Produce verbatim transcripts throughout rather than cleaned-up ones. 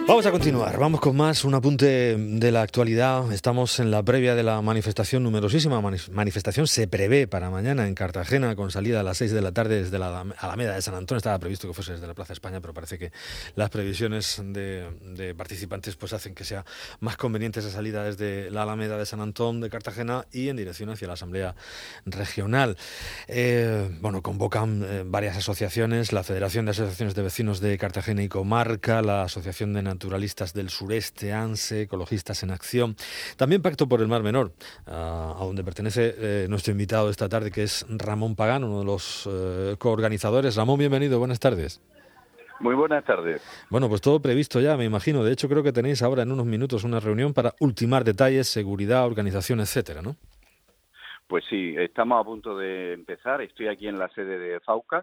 Vamos a continuar, vamos con más, un apunte de la actualidad. Estamos en la previa de la manifestación, numerosísima manifestación se prevé para mañana en Cartagena, con salida a las seis de la tarde desde la Alameda de San Antón. Estaba previsto que fuese desde la Plaza España, pero parece que las previsiones de, de participantes pues hacen que sea más conveniente esa salida desde la Alameda de San Antón de Cartagena y en dirección hacia la Asamblea Regional. Eh, bueno, convocan eh, varias asociaciones, la Federación de Asociaciones de Vecinos de Cartagena y Comarca, la Asociación de Naturalistas del Sureste, ANSE, Ecologistas en Acción. También Pacto por el Mar Menor, a, a donde pertenece eh, nuestro invitado esta tarde, que es Ramón Pagán, uno de los eh, coorganizadores. Ramón, bienvenido, buenas tardes. Muy buenas tardes. Bueno, pues todo previsto ya, me imagino. De hecho, creo que tenéis ahora en unos minutos una reunión para ultimar detalles, seguridad, organización, etcétera, ¿no? Pues sí, estamos a punto de empezar. Estoy aquí en la sede de FAUCA.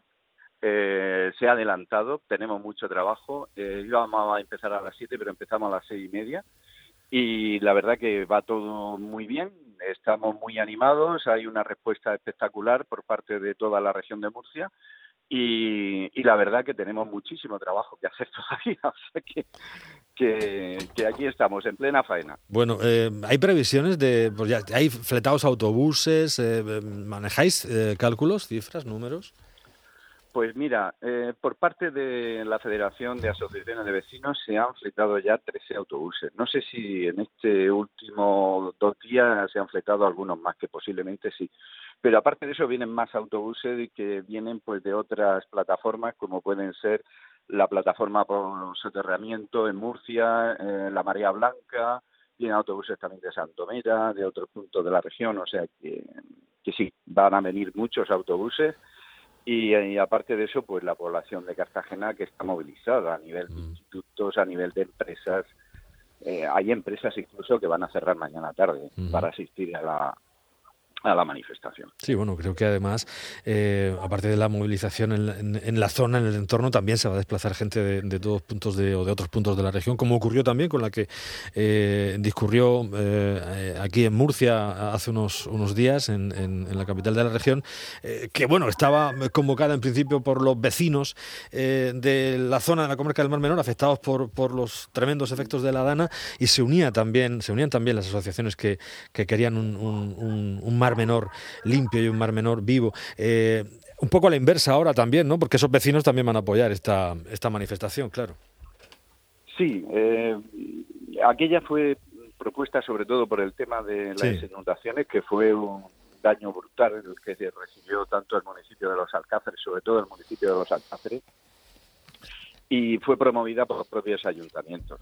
Eh, se ha adelantado, tenemos mucho trabajo. Eh, íbamos a empezar a las siete, pero empezamos a las seis y media. Y la verdad que va todo muy bien. Estamos muy animados. Hay una respuesta espectacular por parte de toda la región de Murcia. Y, y la verdad que tenemos muchísimo trabajo que hacer todavía. O sea que, que, que aquí estamos, en plena faena. Bueno, eh, ¿hay previsiones de... Pues ya, ¿hay fletados autobuses? Eh, ¿Manejáis eh, cálculos, cifras, números? Pues mira, eh, por parte de la Federación de Asociaciones de Vecinos se han fletado ya trece autobuses. No sé si en este último dos días se han fletado algunos más, que posiblemente sí. Pero aparte de eso vienen más autobuses que vienen pues de otras plataformas, como pueden ser la plataforma por soterramiento en Murcia, eh, la Marea Blanca, vienen autobuses también de Santomera, de otros puntos de la región, o sea que, que sí, van a venir muchos autobuses. Y, y aparte de eso, pues la población de Cartagena que está movilizada a nivel de institutos, a nivel de empresas. Eh, hay empresas incluso que van a cerrar mañana tarde uh-huh. para asistir a la a la manifestación. Sí, bueno, creo que además, eh, aparte de la movilización en, en, en la zona, en el entorno, también se va a desplazar gente de, de todos puntos de, o de otros puntos de la región, como ocurrió también con la que eh, discurrió eh, aquí en Murcia hace unos, unos días, en, en, en la capital de la región, eh, que bueno, estaba convocada en principio por los vecinos eh, de la zona de la comarca del Mar Menor, afectados por, por los tremendos efectos de la Dana, y se unía también, se unían también las asociaciones que, que querían un, un, un, un mar menor limpio y un mar menor vivo. Eh, un poco a la inversa ahora también, ¿no? Porque esos vecinos también van a apoyar esta, esta manifestación, claro. Sí, eh, aquella fue propuesta sobre todo por el tema de las sí. inundaciones, que fue un daño brutal el que se recibió tanto el municipio de Los Alcáceres, sobre todo el municipio de Los Alcáceres, y fue promovida por los propios ayuntamientos.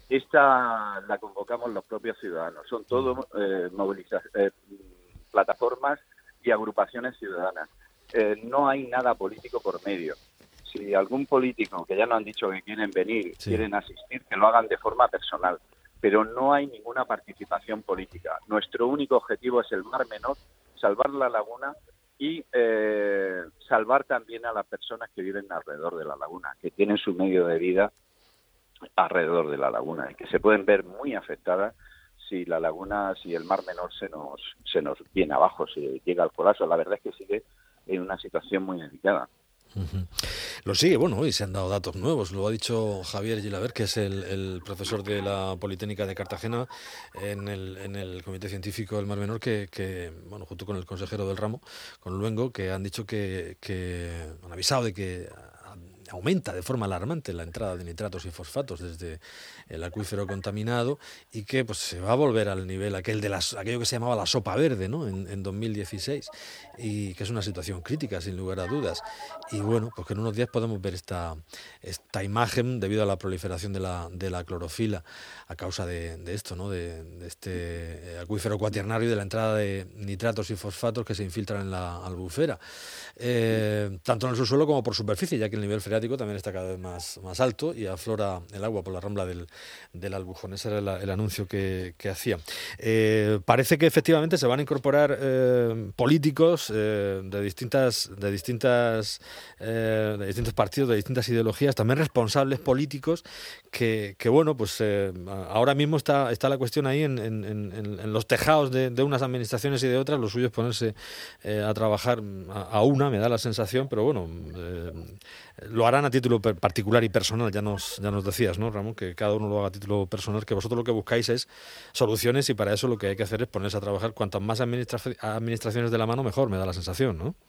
Esta la convocamos los propios ciudadanos, son todos eh, movilizaciones, eh, plataformas y agrupaciones ciudadanas. Eh, no hay nada político por medio. Si algún político, que ya nos han dicho que quieren venir, sí. quieren asistir, que lo hagan de forma personal, pero no hay ninguna participación política. Nuestro único objetivo es el Mar Menor, salvar la laguna y eh, salvar también a las personas que viven alrededor de la laguna, que tienen su medio de vida alrededor de la laguna y que se pueden ver muy afectadas si la laguna, si el Mar Menor se nos se nos viene abajo, si llega al colapso. La verdad es que sigue en una situación muy delicada. Uh-huh. Lo sigue, bueno, hoy se han dado datos nuevos, lo ha dicho Javier Gilaber, que es el, el profesor de la Politécnica de Cartagena en el, en el Comité Científico del Mar Menor, que, que, bueno, junto con el consejero del ramo, con Luengo, que han dicho que, que han avisado de que aumenta de forma alarmante la entrada de nitratos y fosfatos desde el acuífero contaminado y que pues se va a volver al nivel aquel de las, aquello que se llamaba la sopa verde, ¿no? en, en dos mil dieciséis, y que es una situación crítica sin lugar a dudas. Y bueno, pues que en unos días podemos ver esta, esta imagen debido a la proliferación de la, de la clorofila a causa de, de esto, ¿no? de, de este acuífero cuaternario y de la entrada de nitratos y fosfatos que se infiltran en la albufera, eh, tanto en el subsuelo como por superficie, ya que el nivel freático también está cada vez más, más alto y aflora el agua por la rambla del, del Albujón. Ese era el, el anuncio que, que hacía. Eh, parece que efectivamente se van a incorporar eh, políticos eh, de distintas, de distintas, eh, de distintos partidos, de distintas ideologías, también responsables políticos que, que bueno, pues eh, ahora mismo está, está la cuestión ahí en, en, en, en los tejados de, de unas administraciones y de otras. Lo suyo es ponerse eh, a trabajar a, a una, me da la sensación, pero bueno, eh, lo harán a título particular y personal, ya nos, ya nos decías, ¿no, Ramón? Que cada uno lo haga a título personal, que vosotros lo que buscáis es soluciones y para eso lo que hay que hacer es ponerse a trabajar. Cuantas más administra administraciones de la mano, mejor, me da la sensación, ¿no?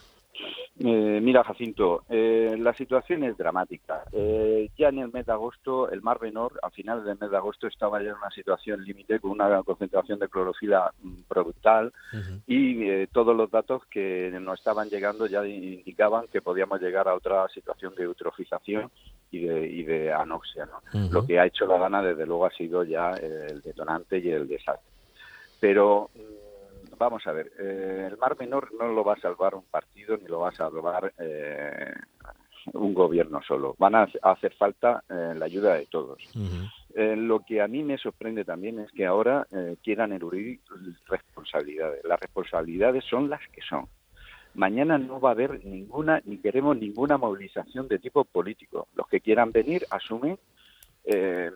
Eh, mira, Jacinto, eh, la situación es dramática. Eh, ya en el mes de agosto, el Mar Menor, a finales del mes de agosto, estaba ya en una situación límite con una concentración de clorofila brutal uh-huh. y eh, todos los datos que nos estaban llegando ya indicaban que podíamos llegar a otra situación de eutrofización y de, y de anoxia, ¿no? Uh-huh. Lo que ha hecho la Dana, desde luego, ha sido ya el detonante y el desastre. Pero... Vamos a ver, eh, el Mar Menor no lo va a salvar un partido ni lo va a salvar eh, un gobierno solo. Van a hacer falta eh, la ayuda de todos. Uh-huh. Eh, lo que a mí me sorprende también es que ahora eh, quieran eludir responsabilidades. Las responsabilidades son las que son. Mañana no va a haber ninguna, ni queremos ninguna movilización de tipo político. Los que quieran venir asumen... Eh,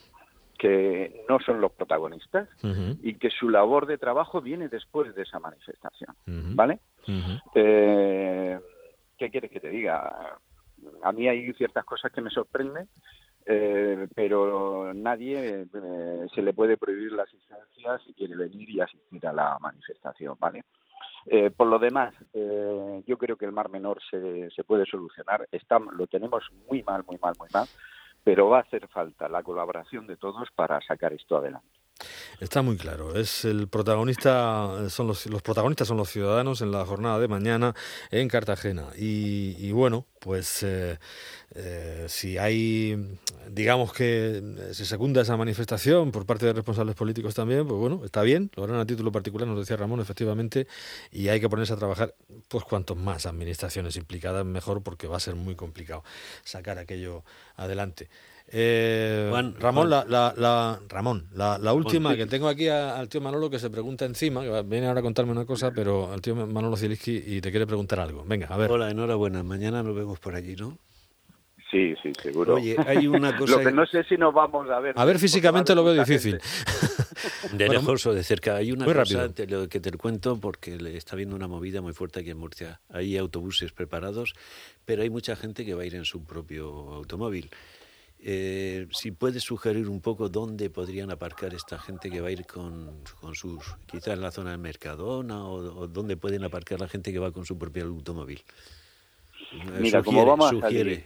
que no son los protagonistas uh-huh. y que su labor de trabajo viene después de esa manifestación, uh-huh. ¿vale? Uh-huh. Eh, ¿Qué quieres que te diga? A mí hay ciertas cosas que me sorprenden, eh, pero nadie eh, se le puede prohibir la asistencia si quiere venir y asistir a la manifestación, ¿vale? Eh, por lo demás, eh, yo creo que el Mar Menor se, se puede solucionar. Está, lo tenemos muy mal, muy mal, muy mal. Pero va a hacer falta la colaboración de todos para sacar esto adelante. Está muy claro, es el protagonista, son los, los protagonistas son los ciudadanos en la jornada de mañana en Cartagena y, y bueno, pues eh, eh, si hay, digamos que se secunda esa manifestación por parte de responsables políticos también, pues bueno, está bien, lo harán a título particular, nos decía Ramón, efectivamente, y hay que ponerse a trabajar, pues cuantos más administraciones implicadas mejor, porque va a ser muy complicado sacar aquello adelante. Eh, Juan, Ramón, Juan. La, la, la, Ramón, la, la última Juan, que tengo aquí a, al tío Manolo que se pregunta encima, que viene ahora a contarme una cosa, pero al tío Manolo Zielinski y te quiere preguntar algo. Venga, a ver. Hola, enhorabuena. Mañana nos vemos por allí, ¿no? Sí, sí, seguro. Oye, hay una cosa... Lo que no sé si nos vamos a ver... A ver, físicamente lo veo difícil. De bueno, lejos o de cerca. Hay una cosa te lo que te cuento porque le está habiendo una movida muy fuerte aquí en Murcia. Hay autobuses preparados, pero hay mucha gente que va a ir en su propio automóvil. Eh, si puedes sugerir un poco dónde podrían aparcar esta gente que va a ir con, con sus, quizás en la zona de Mercadona o, o dónde pueden aparcar la gente que va con su propio automóvil. Mira, sugiere, como vamos a salir,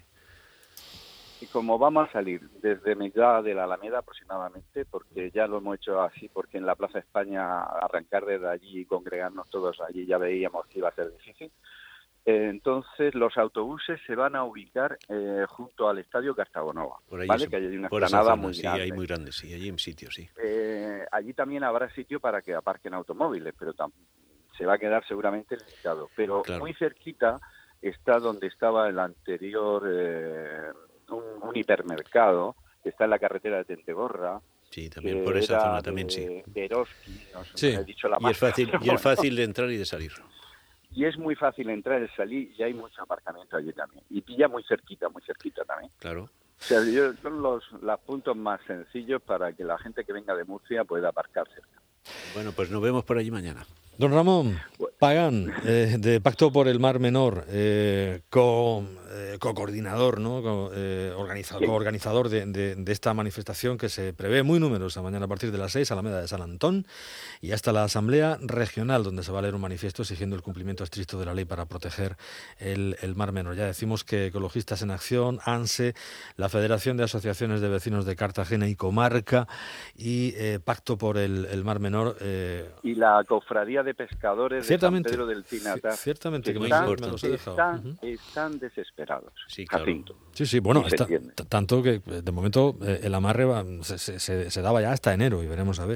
como vamos a salir desde mitad de la Alameda aproximadamente, porque ya lo hemos hecho así, porque en la Plaza España arrancar desde allí y congregarnos todos allí ya veíamos que iba a ser difícil. Entonces los autobuses se van a ubicar eh, junto al Estadio Cartagonova, por allí, ¿vale? Que hay una explanada muy sí, grande. Sí, hay muy grande, sí, allí en sitio, sí. Eh, allí también habrá sitio para que aparquen automóviles, pero se va a quedar seguramente limitado. Pero claro. Muy cerquita está donde estaba el anterior, eh, un, un hipermercado, que está en la carretera de Tentegorra. Sí, también por esa zona también, sí. De Eroski, no sé, sí. he dicho la y, es fácil, y es fácil de entrar y de salir. Y es muy fácil entrar y salir y hay mucho aparcamiento allí también. Y pilla muy cerquita, muy cerquita también. Claro. O sea, yo, son los, los puntos más sencillos para que la gente que venga de Murcia pueda aparcar cerca. Bueno, pues nos vemos por allí mañana. Don Ramón Pagán, eh, de Pacto por el Mar Menor, eh, co, eh, co-coordinador, ¿no? co, eh, organizador, sí. co-organizador de, de, de esta manifestación que se prevé muy numerosa mañana a partir de las seis, Alameda de San Antón, y hasta la Asamblea Regional, donde se va a leer un manifiesto exigiendo el cumplimiento estricto de la ley para proteger el, el Mar Menor. Ya decimos que Ecologistas en Acción, ANSE, la Federación de Asociaciones de Vecinos de Cartagena y Comarca y eh, Pacto por el, el Mar Menor. Eh, y la Cofradía de Pescadores de San Pedro del Pinatar. Ciertamente, que, que están, me los he dejado. Están, uh-huh. están desesperados. Sí, claro. Sí, sí, bueno, está, t- tanto que de momento eh, el amarre va, se, se, se daba ya hasta enero y veremos a ver.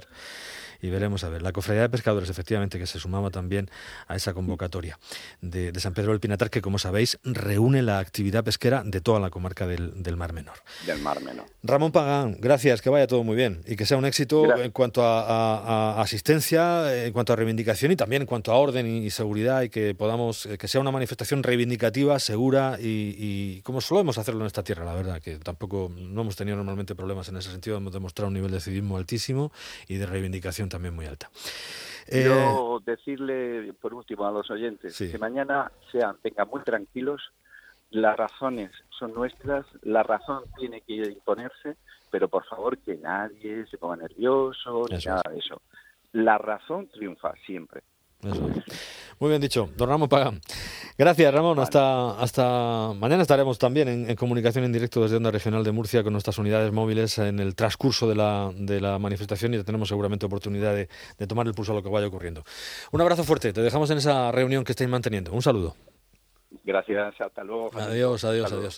Y veremos a ver. La Cofradía de Pescadores, efectivamente, que se sumaba también a esa convocatoria de, de San Pedro del Pinatar, que, como sabéis, reúne la actividad pesquera de toda la comarca del, del Mar Menor. Del Mar Menor. Ramón Pagán, gracias, que vaya todo muy bien y que sea un éxito gracias. En cuanto a, a, a asistencia, en cuanto a reivindicación y también en cuanto a orden y seguridad, y que podamos, que sea una manifestación reivindicativa, segura y, y como solemos hacerlo en esta tierra, la verdad, que tampoco no hemos tenido normalmente problemas en ese sentido, hemos demostrado un nivel de civismo altísimo y de reivindicación también muy alta. Yo eh, decirle por último a los oyentes sí. que mañana sean, vengan muy tranquilos, las razones son nuestras, la razón tiene que imponerse, pero por favor que nadie se ponga nervioso, ni nada de eso. La razón triunfa siempre. Eso es. Muy bien dicho, don Ramón Pagán. Gracias, Ramón. Vale. Hasta hasta mañana estaremos también en, en comunicación en directo desde Onda Regional de Murcia con nuestras unidades móviles en el transcurso de la, de la manifestación y tenemos seguramente oportunidad de, de tomar el pulso a lo que vaya ocurriendo. Un abrazo fuerte. Te dejamos en esa reunión que estáis manteniendo. Un saludo. Gracias. Hasta luego. Adiós, adiós, adiós.